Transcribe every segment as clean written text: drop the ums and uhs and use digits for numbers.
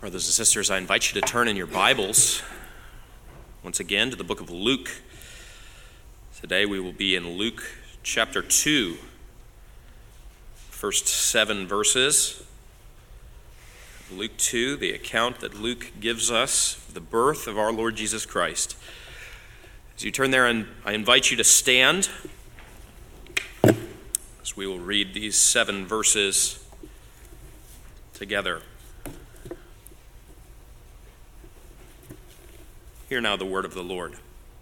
Brothers and sisters, I invite you to turn in your Bibles once again to the book of Luke. Today we will be in Luke chapter 2, first 7 verses. Luke 2, the account that Luke gives us of the birth of our Lord Jesus Christ. As you turn there, I invite you to stand as we will read these 7 verses together. Hear now the word of the Lord.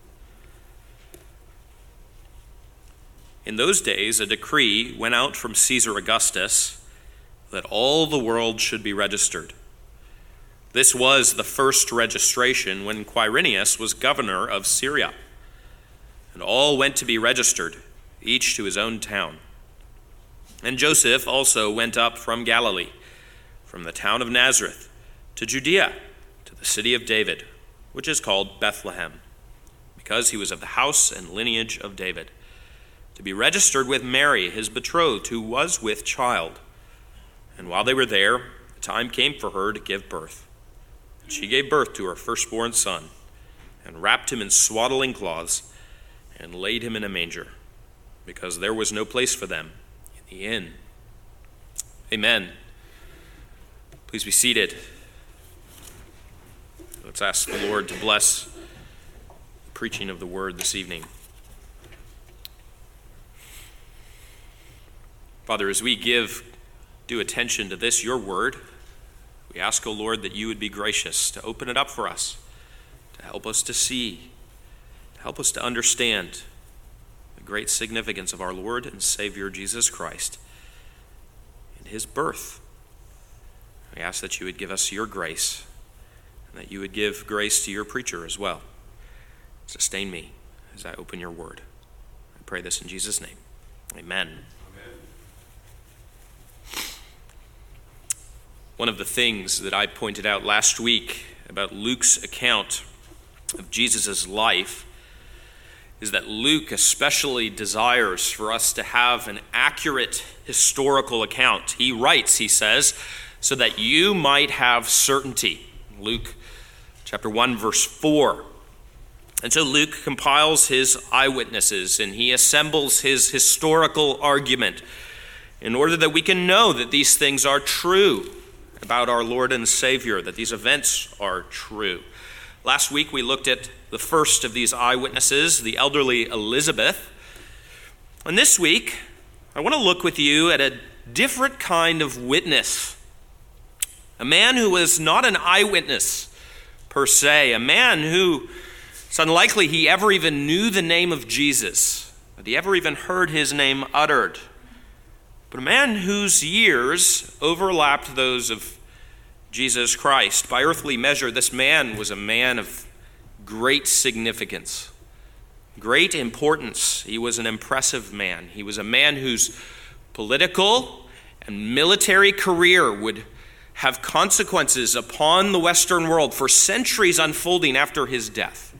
In those days, a decree went out from Caesar Augustus that all the world should be registered. This was the first registration when Quirinius was governor of Syria. And all went to be registered, each to his own town. And Joseph also went up from Galilee, from the town of Nazareth, to Judea, to the city of David, which is called Bethlehem, because he was of the house and lineage of David, to be registered with Mary, his betrothed, who was with child. And while they were there, the time came for her to give birth. And she gave birth to her firstborn son, and wrapped him in swaddling cloths, and laid him in a manger, because there was no place for them in the inn. Amen. Please be seated. Let's ask the Lord to bless the preaching of the word this evening. Father, as we give due attention to this, your word, we ask, O Lord, that you would be gracious to open it up for us, to help us to see, to help us to understand the great significance of our Lord and Savior Jesus Christ and his birth. We ask that you would give us your grace, and that you would give grace to your preacher as well. Sustain me as I open your word. I pray this in Jesus' name. Amen. One of the things that I pointed out last week about Luke's account of Jesus' life is that Luke especially desires for us to have an accurate historical account. He writes, he says, so that you might have certainty. Luke chapter 1, verse 4. And so Luke compiles his eyewitnesses and he assembles his historical argument in order that we can know that these things are true about our Lord and Savior, that these events are true. Last week we looked at the first of these eyewitnesses, the elderly Elizabeth. And this week I want to look with you at a different kind of witness. A man who was not an eyewitness per se, a man who it's unlikely he ever even knew the name of Jesus, that he ever even heard his name uttered, but a man whose years overlapped those of Jesus Christ. By earthly measure, this man was a man of great significance, great importance. He was an impressive man. He was a man whose political and military career would have consequences upon the Western world for centuries unfolding after his death.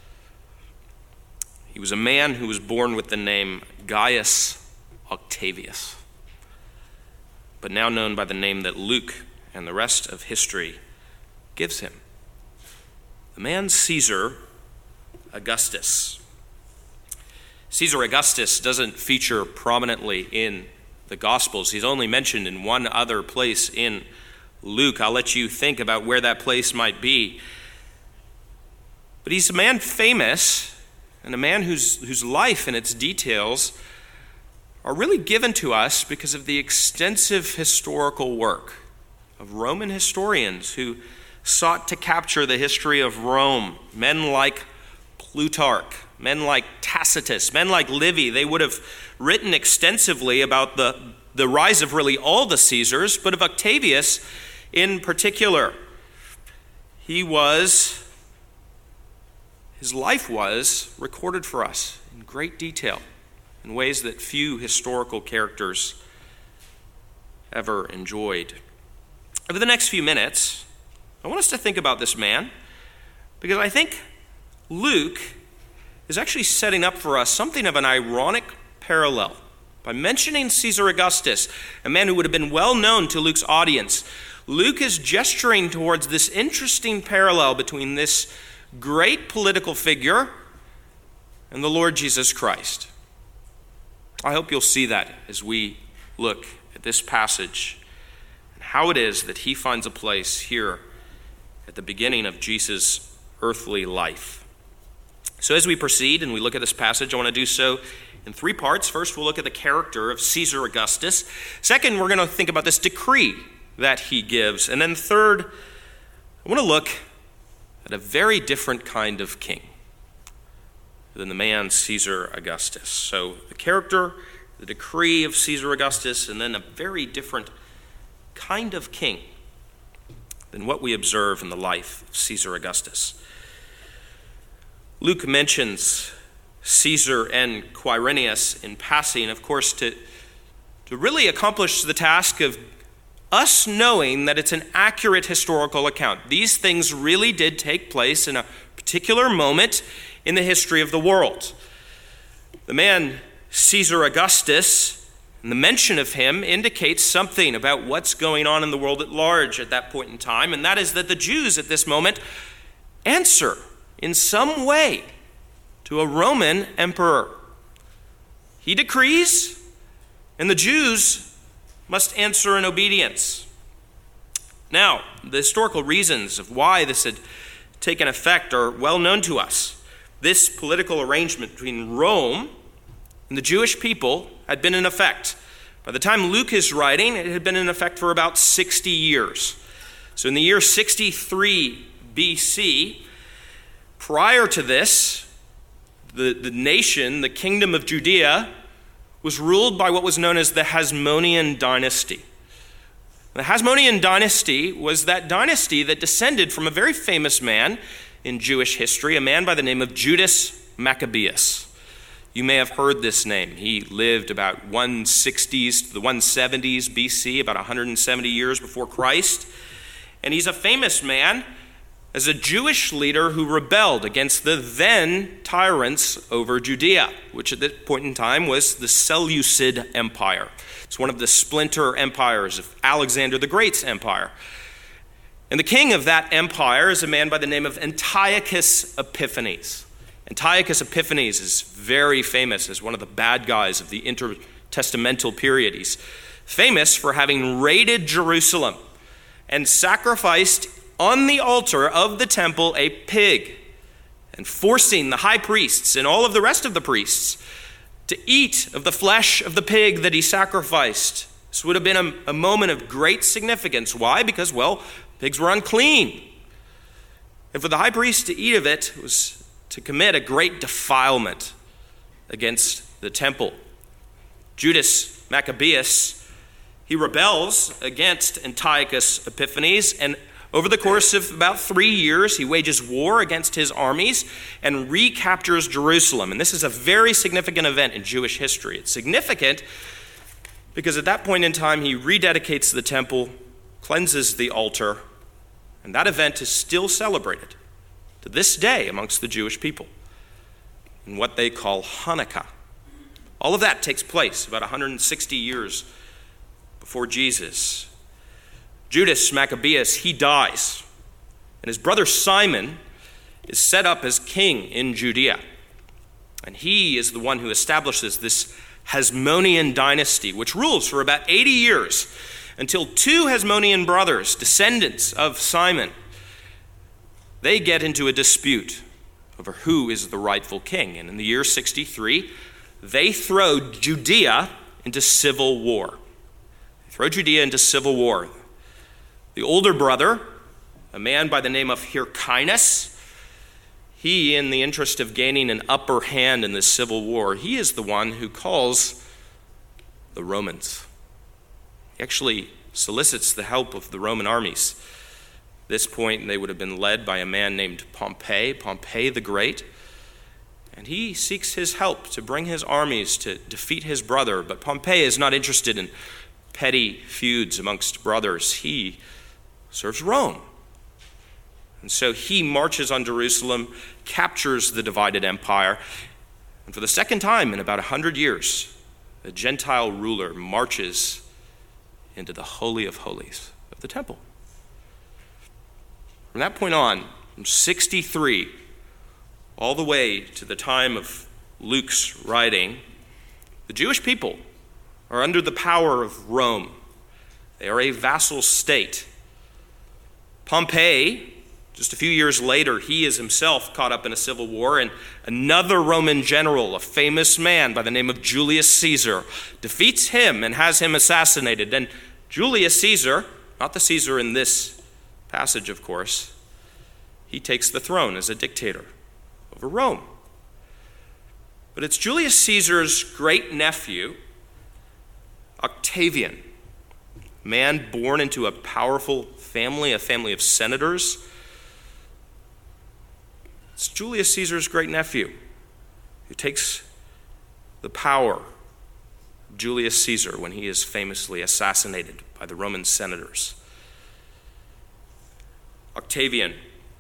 He was a man who was born with the name Gaius Octavius, but now known by the name that Luke and the rest of history gives him. The man Caesar Augustus. Caesar Augustus doesn't feature prominently in the Gospels. He's only mentioned in one other place in Luke. I'll let you think about where that place might be. But he's a man famous, and a man whose life and its details are really given to us because of the extensive historical work of Roman historians who sought to capture the history of Rome. Men like Plutarch, men like Tacitus, men like Livy. They would have written extensively about the rise of really all the Caesars, but of Octavius in particular. His life was recorded for us in great detail in ways that few historical characters ever enjoyed. Over the next few minutes, I want us to think about this man because I think Luke is actually setting up for us something of an ironic parallel. By mentioning Caesar Augustus, a man who would have been well known to Luke's audience, Luke is gesturing towards this interesting parallel between this great political figure and the Lord Jesus Christ. I hope you'll see that as we look at this passage and how it is that he finds a place here at the beginning of Jesus' earthly life. So as we proceed and we look at this passage, I want to do so in three parts. First, we'll look at the character of Caesar Augustus. Second, we're going to think about this decree that he gives. And then third, I want to look at a very different kind of king than the man Caesar Augustus. So the character, the decree of Caesar Augustus, and then a very different kind of king than what we observe in the life of Caesar Augustus. Luke mentions Caesar and Quirinius in passing, of course, to really accomplish the task of us knowing that it's an accurate historical account. These things really did take place in a particular moment in the history of the world. The man Caesar Augustus, and the mention of him indicates something about what's going on in the world at large at that point in time, and that is that the Jews at this moment answer in some way to a Roman emperor. He decrees, and the Jews must answer in obedience. Now, the historical reasons of why this had taken effect are well known to us. This political arrangement between Rome and the Jewish people had been in effect. By the time Luke is writing, it had been in effect for about 60 years. So in the year 63 BC, prior to this, the nation, the kingdom of Judea, was ruled by what was known as the Hasmonean dynasty. The Hasmonean dynasty was that dynasty that descended from a very famous man in Jewish history, a man by the name of Judas Maccabeus. You may have heard this name. He lived about 160s to the 170s BC, about 170 years before Christ. And he's a famous man as a Jewish leader who rebelled against the then tyrants over Judea, which at that point in time was the Seleucid Empire. It's one of the splinter empires of Alexander the Great's empire. And the king of that empire is a man by the name of Antiochus Epiphanes. Antiochus Epiphanes is very famous as one of the bad guys of the intertestamental period. He's famous for having raided Jerusalem and sacrificed on the altar of the temple a pig, and forcing the high priests and all of the rest of the priests to eat of the flesh of the pig that he sacrificed. This would have been a moment of great significance. Why? Because, well, pigs were unclean. And for the high priest to eat of it was to commit a great defilement against the temple. Judas Maccabeus, he rebels against Antiochus Epiphanes, and over the course of about 3 years, he wages war against his armies and recaptures Jerusalem. And this is a very significant event in Jewish history. It's significant because at that point in time, he rededicates the temple, cleanses the altar, and that event is still celebrated to this day amongst the Jewish people in what they call Hanukkah. All of that takes place about 160 years before Jesus. Judas Maccabeus, he dies, and his brother Simon is set up as king in Judea. And he is the one who establishes this Hasmonean dynasty, which rules for about 80 years until two Hasmonean brothers, descendants of Simon, they get into a dispute over who is the rightful king. And in the year 63, they throw Judea into civil war. The older brother, a man by the name of Hyrcanus, he, in the interest of gaining an upper hand in this civil war, he is the one who calls the Romans. He actually solicits the help of the Roman armies. At this point, they would have been led by a man named Pompey the Great, and he seeks his help to bring his armies to defeat his brother. But Pompey is not interested in petty feuds amongst brothers. He serves Rome. And so he marches on Jerusalem, captures the divided empire, and for the second time in about 100 years, a Gentile ruler marches into the Holy of Holies of the temple. From that point on, from 63 all the way to the time of Luke's writing, the Jewish people are under the power of Rome. They are a vassal state. Pompey, just a few years later, he is himself caught up in a civil war, and another Roman general, a famous man by the name of Julius Caesar, defeats him and has him assassinated. And Julius Caesar, not the Caesar in this passage, of course, he takes the throne as a dictator over Rome. But it's Julius Caesar's great-nephew, Octavian, a man born into a powerful family, a family of senators. It's Julius Caesar's great-nephew who takes the power of Julius Caesar when he is famously assassinated by the Roman senators. Octavian,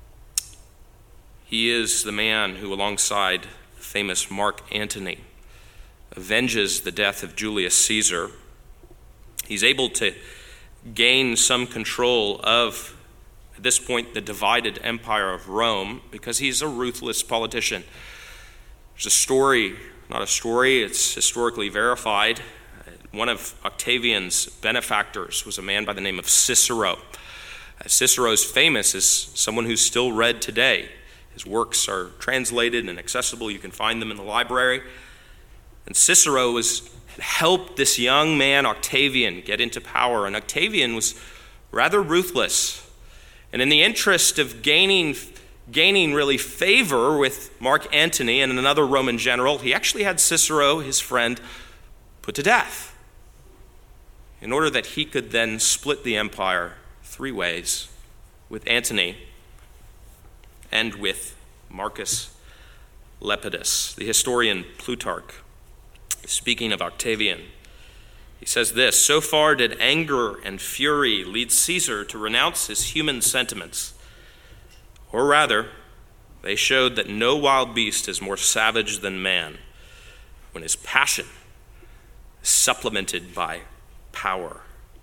he is the man who, alongside the famous Mark Antony, avenges the death of Julius Caesar. He's able to gain some control of, at this point, the divided empire of Rome because he's a ruthless politician. There's a story, not a story, it's historically verified. One of Octavian's benefactors was a man by the name of Cicero. Cicero is famous as someone who's still read today. His works are translated and accessible. You can find them in the library. And Cicero helped this young man, Octavian, get into power. And Octavian was rather ruthless. And in the interest of gaining really favor with Mark Antony and another Roman general, he actually had Cicero, his friend, put to death in order that he could then split the empire 3 ways with Antony and with Marcus Lepidus. The historian Plutarch, speaking of Octavian, he says this: "So far did anger and fury lead Caesar to renounce his human sentiments, or rather, they showed that no wild beast is more savage than man when his passion is supplemented by power."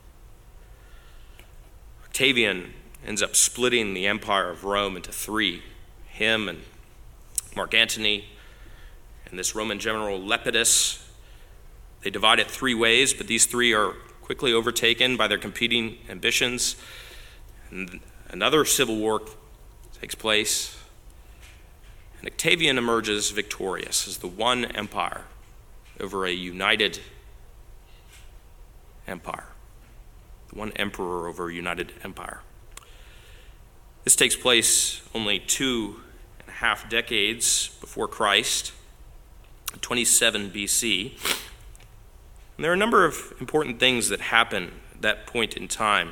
Octavian ends up splitting the empire of Rome into 3. Him and Mark Antony and this Roman general Lepidus. They divide it 3 ways, but these 3 are quickly overtaken by their competing ambitions. And another civil war takes place, and Octavian emerges victorious as the one empire over a united empire. The one emperor over a united empire. This takes place only 2.5 decades before Christ, 27 BC. And there are a number of important things that happen at that point in time.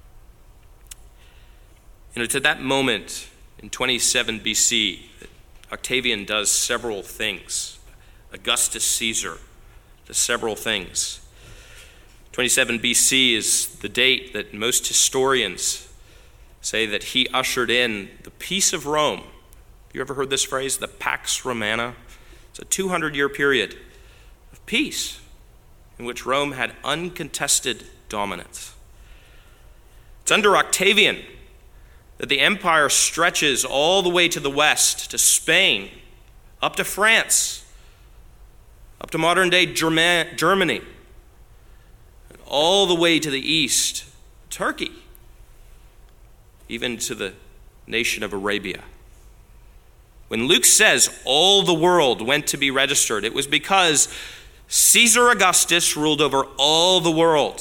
It's at that moment in 27 BC that Octavian does several things. Augustus Caesar does several things. 27 BC is the date that most historians say that he ushered in the peace of Rome. You ever heard this phrase, the Pax Romana? It's a 200-year period of peace in which Rome had uncontested dominance. It's under Octavian that the empire stretches all the way to the west, to Spain, up to France, up to modern-day Germany, and all the way to the east, Turkey, even to the nation of Arabia. When Luke says all the world went to be registered, it was because Caesar Augustus ruled over all the world.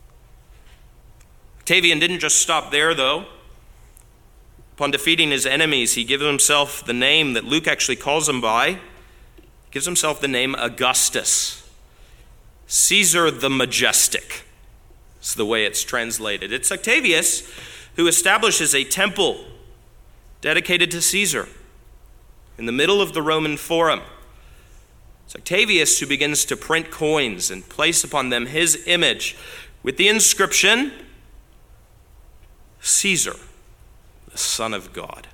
Octavian didn't just stop there, though. Upon defeating his enemies, he gives himself the name that Luke actually calls him by. He gives himself the name Augustus. Caesar the Majestic is the way it's translated. It's Octavius who establishes a temple dedicated to Caesar in the middle of the Roman Forum. It's Octavius who begins to print coins and place upon them his image with the inscription, Caesar, the Son of God.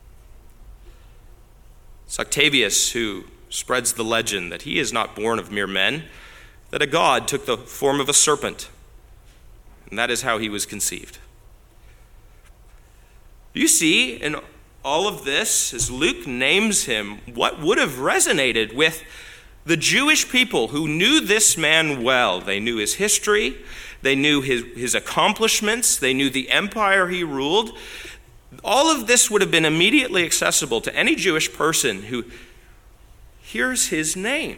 It's Octavius who spreads the legend that he is not born of mere men, that a god took the form of a serpent, and that is how he was conceived. You see, in all of this, as Luke names him, what would have resonated with the Jewish people who knew this man well. They knew his history, they knew his accomplishments, they knew the empire he ruled. All of this would have been immediately accessible to any Jewish person who hears his name.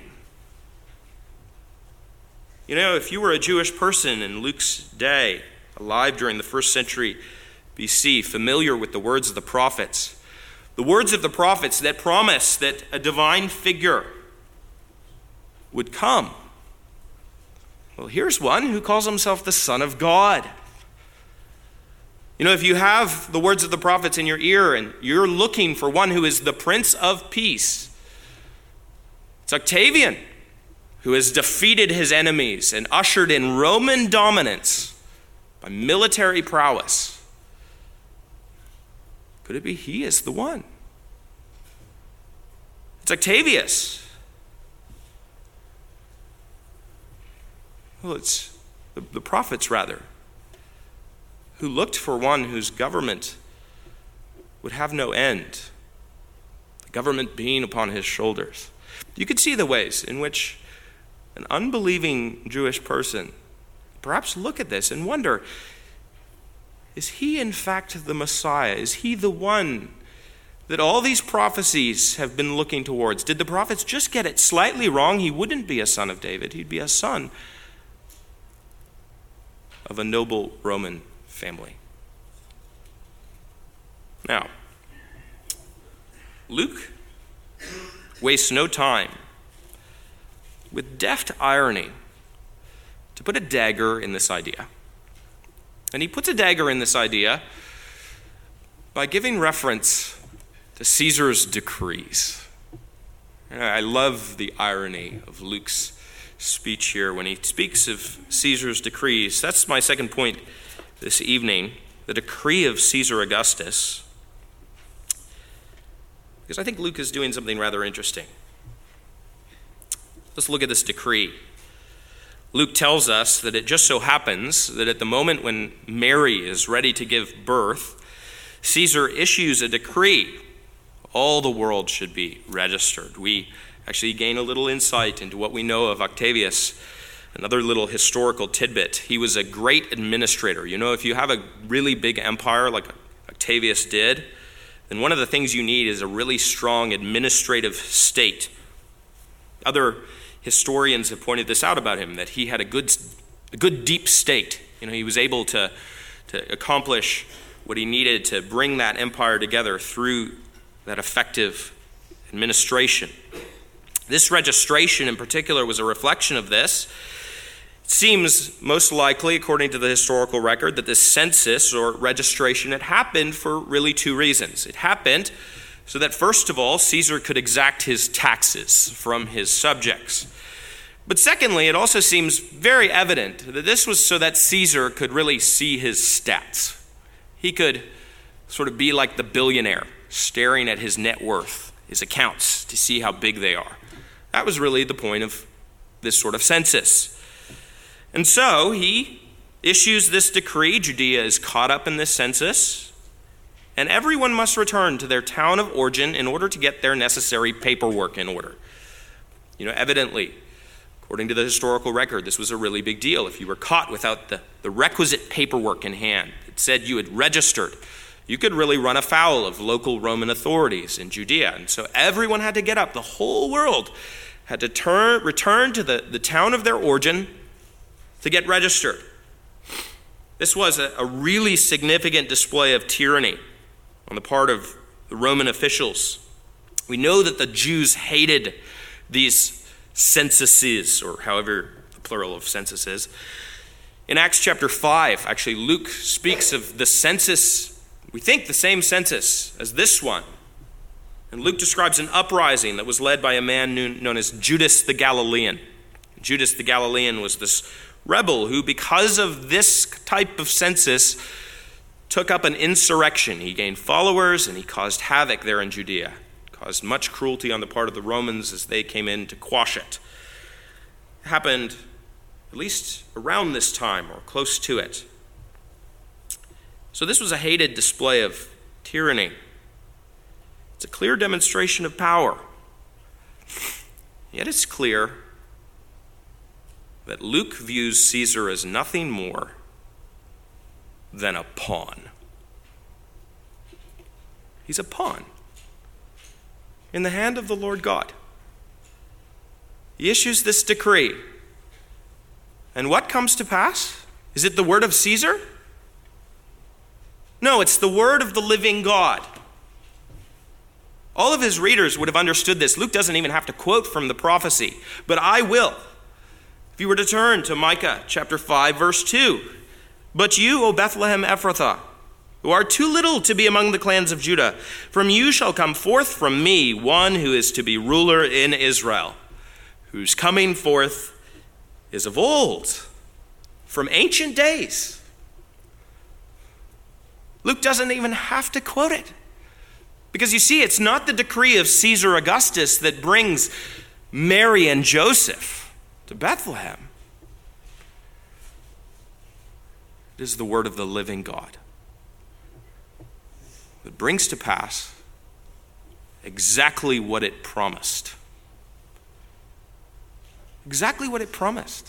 You know, if you were a Jewish person in Luke's day, alive during the 1st century BC, familiar with the words of the prophets that promise that a divine figure would come. Well, here's one who calls himself the Son of God. You know, if you have the words of the prophets in your ear and you're looking for one who is the Prince of Peace, it's Octavian, who has defeated his enemies and ushered in Roman dominance by military prowess. Could it be he is the one? It's Octavius. Well, it's the prophets, rather, who looked for one whose government would have no end, the government being upon his shoulders. You could see the ways in which an unbelieving Jewish person perhaps look at this and wonder, is he in fact the Messiah? Is he the one that all these prophecies have been looking towards? Did the prophets just get it slightly wrong? He wouldn't be a son of David. He'd be a son of a noble Roman family. Now, Luke wastes no time with deft irony to put a dagger in this idea. And he puts a dagger in this idea by giving reference to Caesar's decrees. I love the irony of Luke's speech here when he speaks of Caesar's decrees. That's my second point this evening, the decree of Caesar Augustus. Because I think Luke is doing something rather interesting. Let's look at this decree. Luke tells us that it just so happens that at the moment when Mary is ready to give birth, Caesar issues a decree. All the world should be registered. We actually gain a little insight into what we know of Octavius. Another little historical tidbit. He was a great administrator. You know, if you have a really big empire like Octavius did, then one of the things you need is a really strong administrative state. Other historians have pointed this out about him, that he had a good deep state. You know, he was able to accomplish what he needed to bring that empire together through that effective administration. This registration in particular was a reflection of this. It seems most likely, according to the historical record, that this census or registration had happened for really two reasons. It happened so that, first of all, Caesar could exact his taxes from his subjects. But secondly, it also seems very evident that this was so that Caesar could really see his stats. He could sort of be like the billionaire, staring at his net worth, his accounts, to see how big they are. That was really the point of this sort of census. And so he issues this decree. Judea is caught up in this census, and everyone must return to their town of origin in order to get their necessary paperwork in order. You know, evidently, according to the historical record, this was a really big deal. If you were caught without the requisite paperwork in hand, it said you had registered, you could really run afoul of local Roman authorities in Judea. And so everyone had to get up. The whole world had to return to the town of their origin to get registered. This was a really significant display of tyranny on the part of the Roman officials. We know that the Jews hated these censuses, or however the plural of census is. In Acts chapter 5, actually, Luke speaks of the census, we think the same census as this one. And Luke describes an uprising that was led by a man known as Judas the Galilean. Judas the Galilean was this rebel who, because of this type of census, took up an insurrection. He gained followers and he caused havoc there in Judea. Caused much cruelty on the part of the Romans as they came in to quash it. It happened at least around this time or close to it. So this was a hated display of tyranny. It's a clear demonstration of power. Yet it's clear that Luke views Caesar as nothing more than a pawn. He's a pawn in the hand of the Lord God. He issues this decree. And what comes to pass? Is it the word of Caesar? No, it's the word of the living God. All of his readers would have understood this. Luke doesn't even have to quote from the prophecy, but I will. If you were to turn to Micah chapter 5, verse 2, "But you, O Bethlehem Ephrathah, who are too little to be among the clans of Judah, from you shall come forth from me one who is to be ruler in Israel, whose coming forth is of old, from ancient days." Luke doesn't even have to quote it. Because you see, it's not the decree of Caesar Augustus that brings Mary and Joseph to Bethlehem. It is the word of the living God that brings to pass exactly what it promised. Exactly what it promised.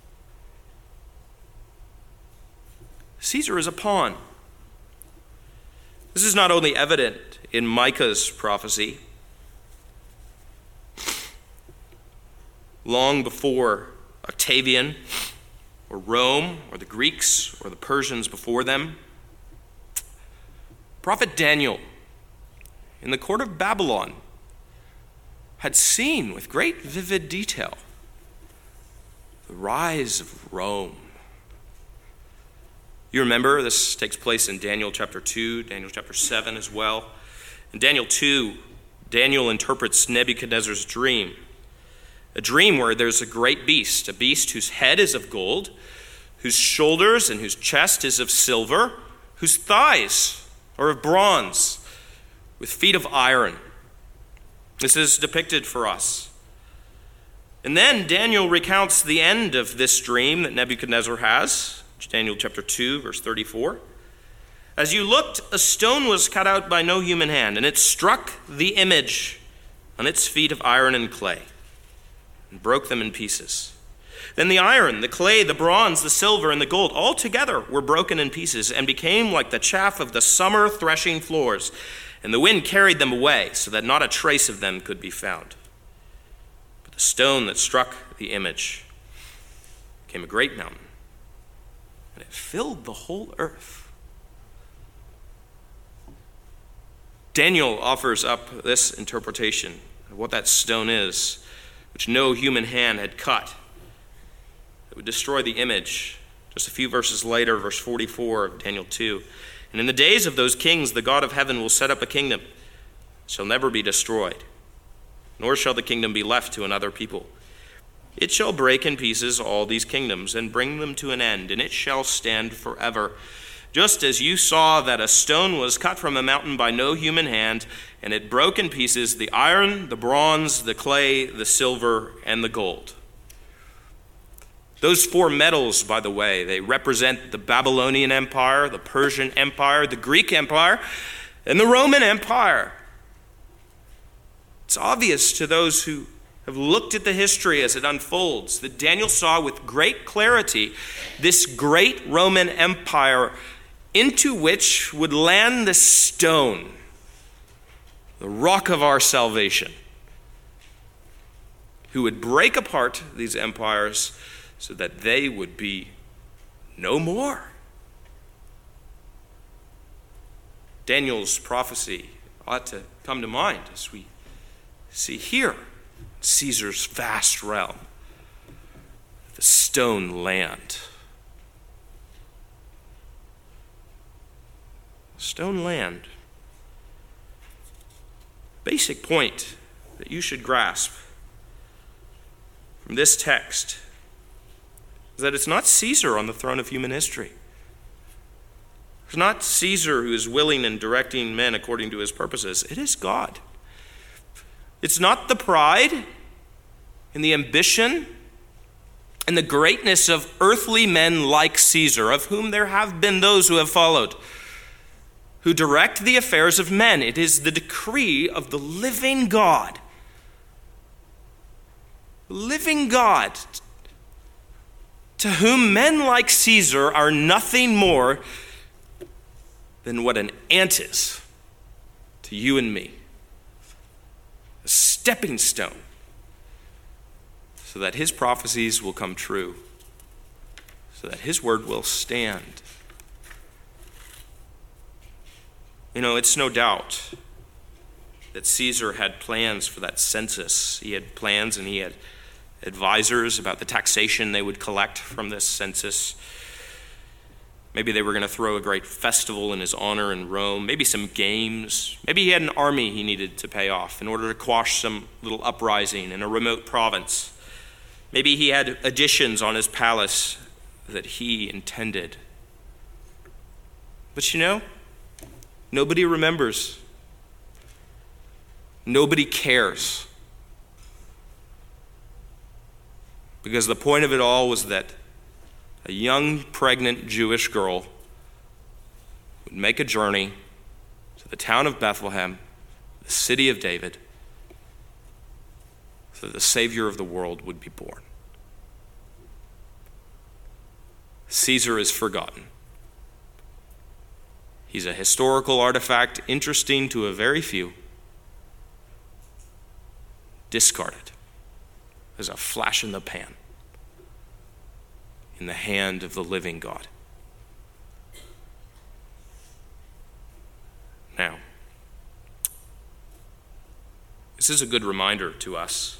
Caesar is a pawn. This is not only evident in Micah's prophecy. Long before Octavian or Rome or the Greeks or the Persians before them, Prophet Daniel in the court of Babylon had seen with great vivid detail the rise of Rome. You remember this takes place in Daniel chapter 2, Daniel chapter 7 as well. In Daniel 2, Daniel interprets Nebuchadnezzar's dream. A dream where there's a great beast, a beast whose head is of gold, whose shoulders and whose chest is of silver, whose thighs are of bronze, with feet of iron. This is depicted for us. And then Daniel recounts the end of this dream that Nebuchadnezzar has, Daniel chapter 2, verse 34. "As you looked, a stone was cut out by no human hand, and it struck the image on its feet of iron and clay, and broke them in pieces. Then the iron, the clay, the bronze, the silver, and the gold all together were broken in pieces, and became like the chaff of the summer threshing floors, and the wind carried them away, so that not a trace of them could be found. But the stone that struck the image became a great mountain, and it filled the whole earth." Daniel offers up this interpretation of what that stone is, which no human hand had cut. It would destroy the image. Just a few verses later, verse 44 of Daniel 2. "And in the days of those kings, the God of heaven will set up a kingdom. It shall never be destroyed, nor shall the kingdom be left to another people. It shall break in pieces all these kingdoms and bring them to an end, and it shall stand forever. Just as you saw that a stone was cut from a mountain by no human hand, and it broke in pieces the iron, the bronze, the clay, the silver, and the gold." Those four metals, by the way, they represent the Babylonian Empire, the Persian Empire, the Greek Empire, and the Roman Empire. It's obvious to those who have looked at the history as it unfolds that Daniel saw with great clarity this great Roman Empire into which would land the stone, the rock of our salvation, who would break apart these empires so that they would be no more. Daniel's prophecy ought to come to mind as we see here Caesar's vast realm, the stone land. Stone land. Basic point that you should grasp from this text is that it's not Caesar on the throne of human history. It's not Caesar who is willing and directing men according to his purposes. It is God. It's not the pride and the ambition and the greatness of earthly men like Caesar, of whom there have been those who have followed. who direct the affairs of men. It is the decree of the living God. Living God, to whom men like Caesar are nothing more than what an ant is to you and me. A stepping stone, so that his prophecies will come true, so that his word will stand. You know, it's no doubt that Caesar had plans for that census. He had plans and he had advisors about the taxation they would collect from this census. Maybe they were going to throw a great festival in his honor in Rome, maybe some games. Maybe he had an army he needed to pay off in order to quash some little uprising in a remote province. Maybe he had additions on his palace that he intended. But you know, nobody remembers. Nobody cares. Because the point of it all was that a young, pregnant Jewish girl would make a journey to the town of Bethlehem, the city of David, so that the Savior of the world would be born. Caesar is forgotten. He's a historical artifact interesting to a very few, discarded as a flash in the pan in the hand of the living God. Now, this is a good reminder to us.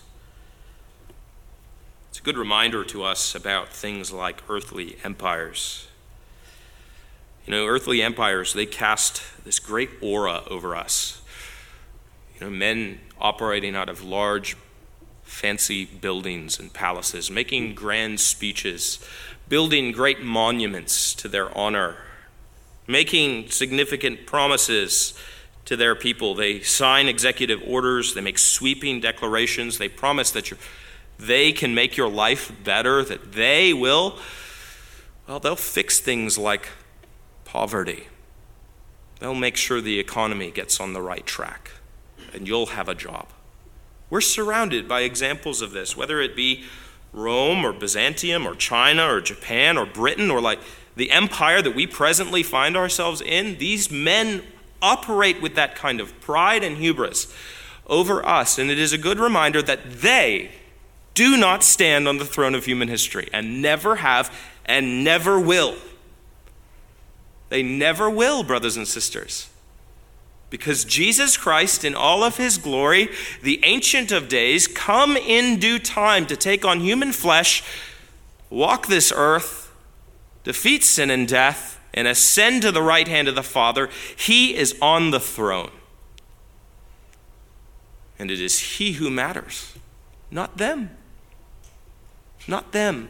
It's a good reminder to us about things like earthly empires. You know, earthly empires, they cast this great aura over us. You know, men operating out of large, fancy buildings and palaces, making grand speeches, building great monuments to their honor, making significant promises to their people. They sign executive orders, they make sweeping declarations, they promise that they can make your life better, that they will, well, they'll fix things like poverty. They'll make sure the economy gets on the right track, and you'll have a job. We're surrounded by examples of this, whether it be Rome or Byzantium or China or Japan or Britain or like the empire that we presently find ourselves in. These men operate with that kind of pride and hubris over us, and it is a good reminder that they do not stand on the throne of human history and never have and never will. They never will, brothers and sisters. Because Jesus Christ, in all of his glory, the Ancient of Days, come in due time to take on human flesh, walk this earth, defeat sin and death, and ascend to the right hand of the Father. He is on the throne. And it is he who matters, not them. Not them.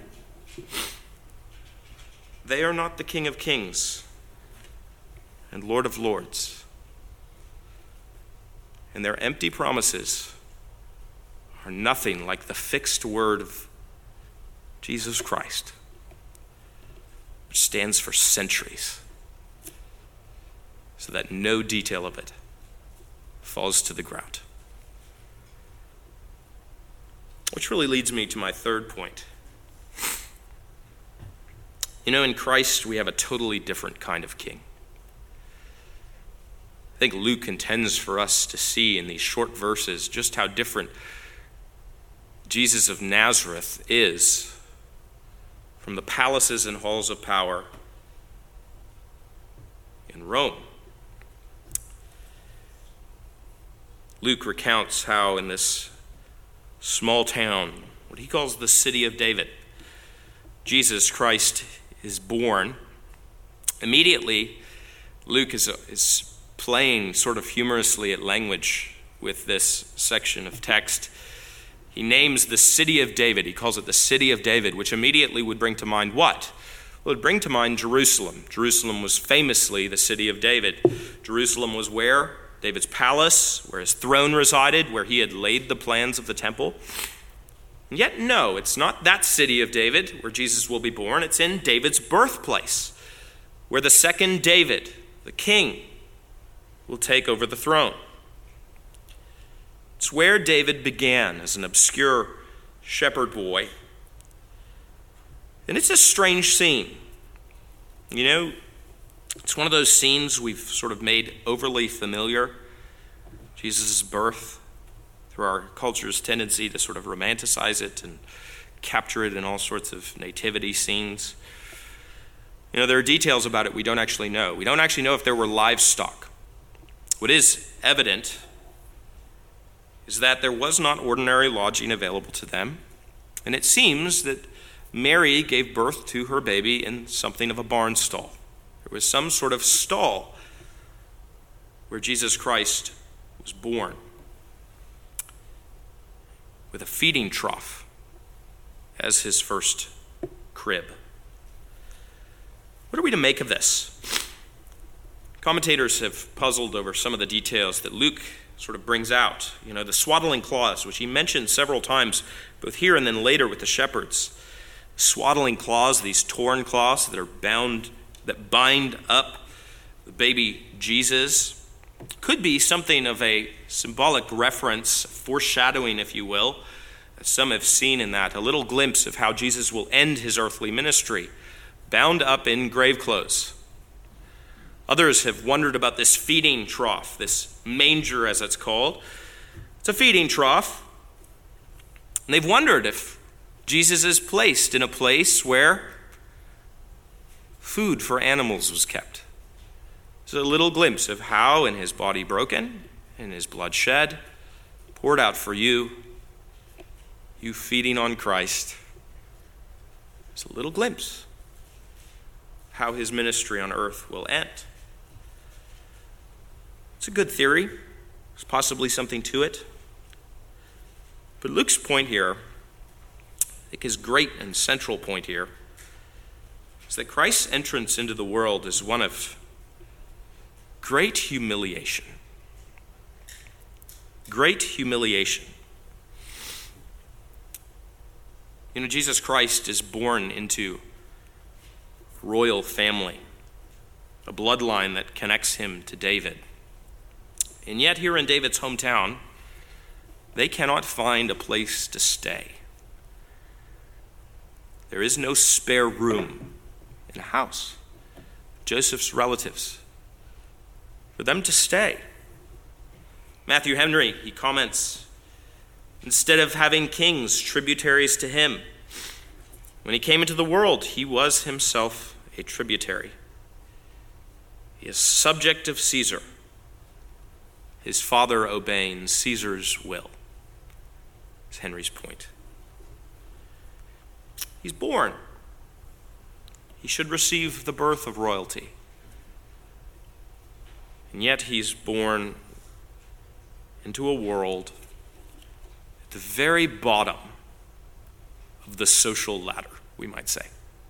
They are not the King of Kings and Lord of Lords. And their empty promises are nothing like the fixed word of Jesus Christ, which stands for centuries, so that no detail of it falls to the ground. Which really leads me to my third point. You know, in Christ, we have a totally different kind of king. I think Luke intends for us to see in these short verses just how different Jesus of Nazareth is from the palaces and halls of power in Rome. Luke recounts how in this small town, what he calls the city of David, Jesus Christ is born. Immediately, Luke is playing sort of humorously at language with this section of text. He names the city of David. He calls it the city of David, which immediately would bring to mind what? Well, it would bring to mind Jerusalem. Jerusalem was famously the city of David. Jerusalem was where? David's palace, where his throne resided, where he had laid the plans of the temple. And yet, no, it's not that city of David where Jesus will be born. It's in David's birthplace, where the second David, the king, will take over the throne. It's where David began as an obscure shepherd boy. And it's a strange scene. You know, it's one of those scenes we've sort of made overly familiar. Jesus' birth, through our culture's tendency to sort of romanticize it and capture it in all sorts of nativity scenes. You know, there are details about it we don't actually know. We don't actually know if there were livestock. What is evident is that there was not ordinary lodging available to them, and it seems that Mary gave birth to her baby in something of a barn stall. There was some sort of stall where Jesus Christ was born, with a feeding trough as his first crib. What are we to make of this? Commentators have puzzled over some of the details that Luke sort of brings out. You know, the swaddling cloths, which he mentioned several times, both here and then later with the shepherds. Swaddling cloths, these torn cloths that bind up the baby Jesus, could be something of a symbolic reference, foreshadowing, if you will. Some have seen in that a little glimpse of how Jesus will end his earthly ministry, bound up in grave clothes. Others have wondered about this feeding trough, this manger as it's called. It's a feeding trough. And they've wondered if Jesus is placed in a place where food for animals was kept. It's a little glimpse of how, in his body broken, in his blood shed, poured out for you, you feeding on Christ. It's a little glimpse how his ministry on earth will end. It's a good theory. There's possibly something to it. But Luke's point here, I think his great and central point here, is that Christ's entrance into the world is one of great humiliation. Great humiliation. You know, Jesus Christ is born into royal family, a bloodline that connects him to David. And yet here in David's hometown, they cannot find a place to stay. There is no spare room in the house. Joseph's relatives, for them to stay. Matthew Henry, he comments, instead of having kings tributaries to him, when he came into the world, he was himself a tributary. He is subject of Caesar, his father obeying Caesar's will, is Henry's point. He's born. He should receive the birth of royalty. And yet he's born into a world at the very bottom of the social ladder, we might say.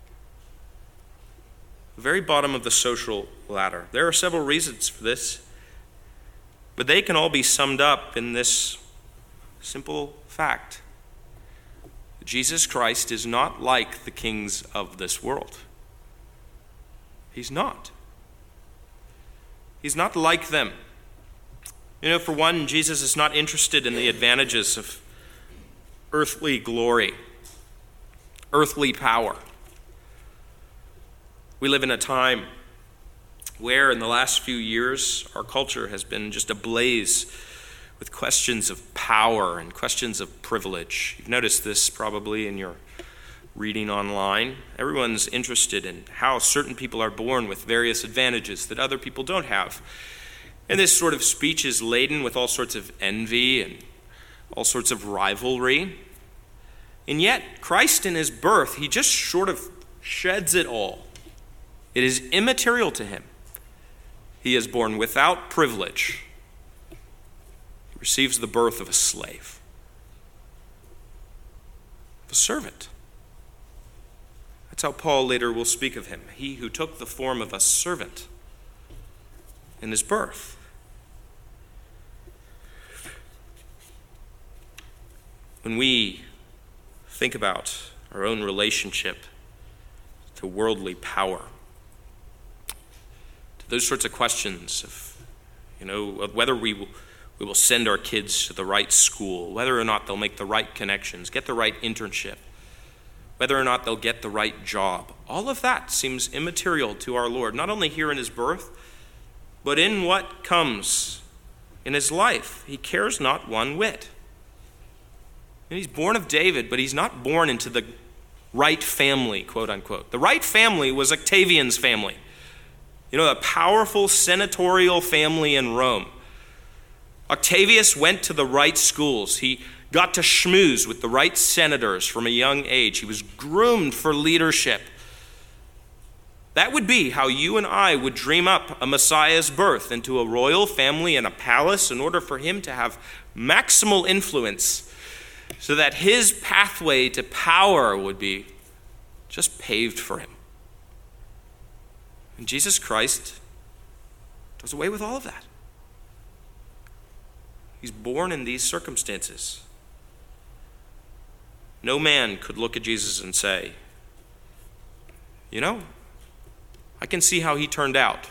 The very bottom of the social ladder. There are several reasons for this, but they can all be summed up in this simple fact. Jesus Christ is not like the kings of this world. He's not. He's not like them. You know, for one, Jesus is not interested in the advantages of earthly glory, earthly power. We live in a time where in the last few years our culture has been just ablaze with questions of power and questions of privilege. You've noticed this probably in your reading online. Everyone's interested in how certain people are born with various advantages that other people don't have. And this sort of speech is laden with all sorts of envy and all sorts of rivalry. And yet, Christ in his birth, he just sort of sheds it all. It is immaterial to him. He is born without privilege. He receives the birth of a slave, of a servant. That's how Paul later will speak of him. He who took the form of a servant in his birth. When we think about our own relationship to worldly power, to those sorts of questions of, Whether we will send our kids to the right school, whether or not they'll make the right connections, get the right internship, whether or not they'll get the right job. All of that seems immaterial to our Lord, not only here in his birth, but in what comes in his life. He cares not one whit. And he's born of David, but he's not born into the right family, quote unquote. The right family was Octavian's family. A powerful senatorial family in Rome. Octavius went to the right schools. He got to schmooze with the right senators from a young age. He was groomed for leadership. That would be how you and I would dream up a Messiah's birth into a royal family in a palace in order for him to have maximal influence, so that his pathway to power would be just paved for him. And Jesus Christ does away with all of that. He's born in these circumstances. No man could look at Jesus and say, I can see how he turned out.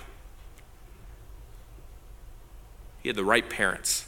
He had the right parents.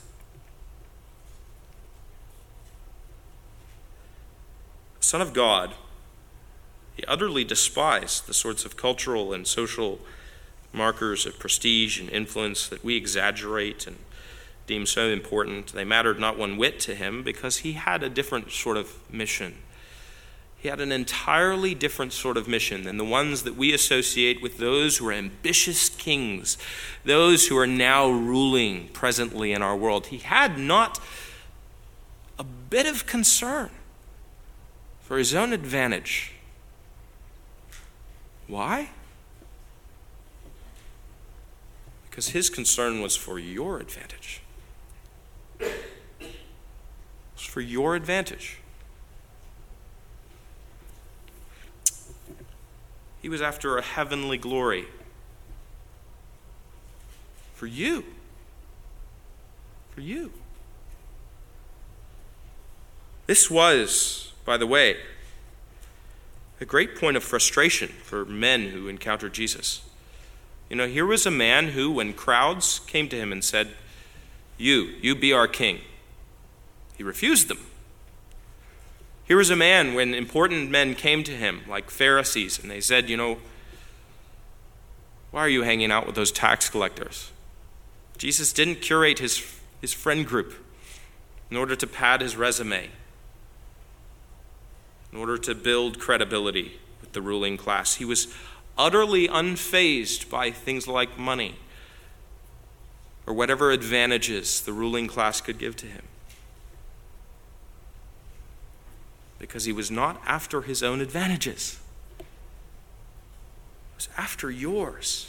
Son of God, he utterly despised the sorts of cultural and social markers of prestige and influence that we exaggerate and deem so important. They mattered not one whit to him because he had a different sort of mission. He had an entirely different sort of mission than the ones that we associate with those who are ambitious kings, those who are now ruling presently in our world. He had not a bit of concern for his own advantage. Why? Because his concern was for your advantage. It was for your advantage. He was after a heavenly glory for you. For you. This was, by the way, a great point of frustration for men who encountered Jesus. Here was a man who, when crowds came to him and said, You be our king, he refused them. Here was a man when important men came to him, like Pharisees, and they said, why are you hanging out with those tax collectors? Jesus didn't curate his friend group in order to pad his resume, in order to build credibility with the ruling class. He was utterly unfazed by things like money or whatever advantages the ruling class could give to him, because he was not after his own advantages. He was after yours.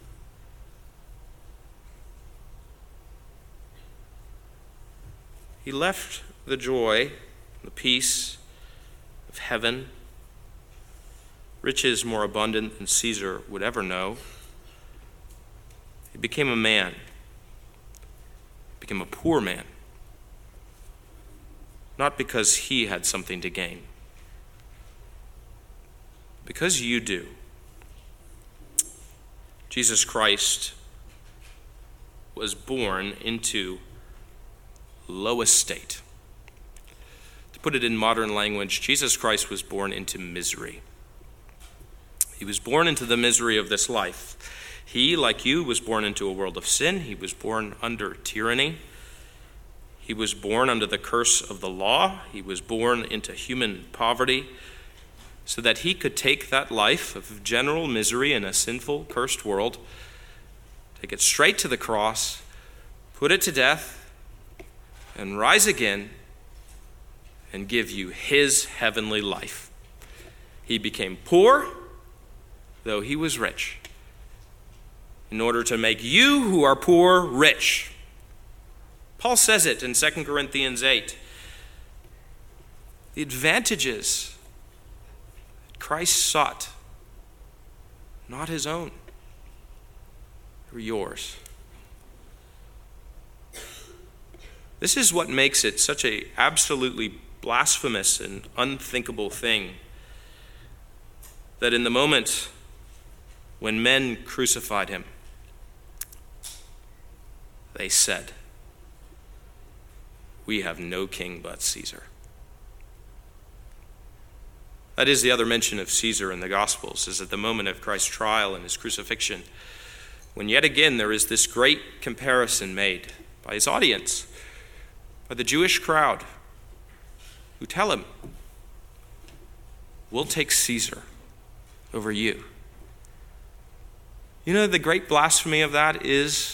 He left the joy, the peace of heaven, riches more abundant than Caesar would ever know. He became a man. He became a poor man. Not because he had something to gain, because you do. Jesus Christ was born into low estate. To put it in modern language, Jesus Christ was born into misery. He was born into the misery of this life. He, like you, was born into a world of sin. He was born under tyranny. He was born under the curse of the law. He was born into human poverty so that he could take that life of general misery in a sinful, cursed world, take it straight to the cross, put it to death, and rise again and give you his heavenly life. He became poor, though he was rich, in order to make you who are poor rich. Paul says it in 2 Corinthians 8. The advantages that Christ sought, not his own, were yours. This is what makes it such an absolutely blasphemous and unthinkable thing that in the moment when men crucified him, they said, "We have no king but Caesar." That is the other mention of Caesar in the Gospels, is at the moment of Christ's trial and his crucifixion, when yet again there is this great comparison made by his audience, by the Jewish crowd, who tell him, "We'll take Caesar over you." You know, the great blasphemy of that is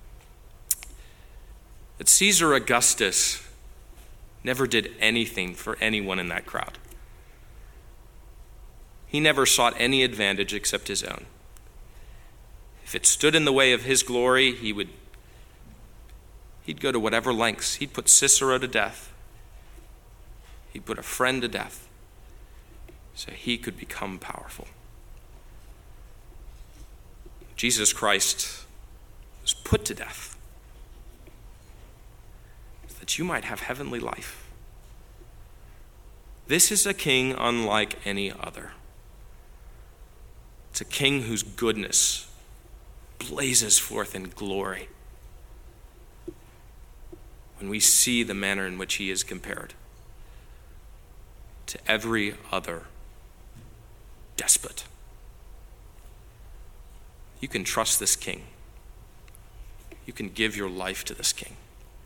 that Caesar Augustus never did anything for anyone in that crowd. He never sought any advantage except his own. If it stood in the way of his glory, he'd go to whatever lengths. He'd put Cicero to death. He'd put a friend to death so he could become powerful. Jesus Christ was put to death so that you might have heavenly life. This is a king unlike any other. It's a king whose goodness blazes forth in glory when we see the manner in which he is compared to every other despot. You can trust this king. You can give your life to this king.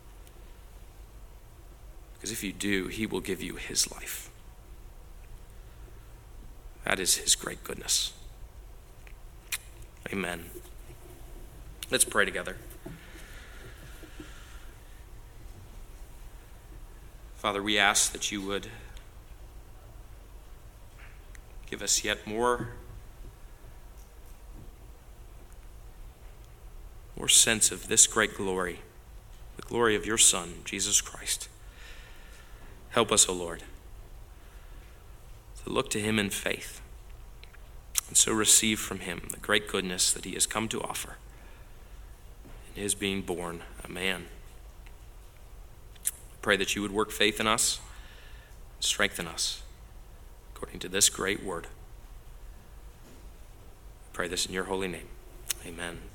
Because if you do, he will give you his life. That is his great goodness. Amen. Let's pray together. Father, we ask that you would give us yet more sense of this great glory, the glory of your Son, Jesus Christ. Help us, O Lord, to look to him in faith and so receive from him the great goodness that he has come to offer in his being born a man. Pray that you would work faith in us, strengthen us according to this great word. Pray this in your holy name. Amen.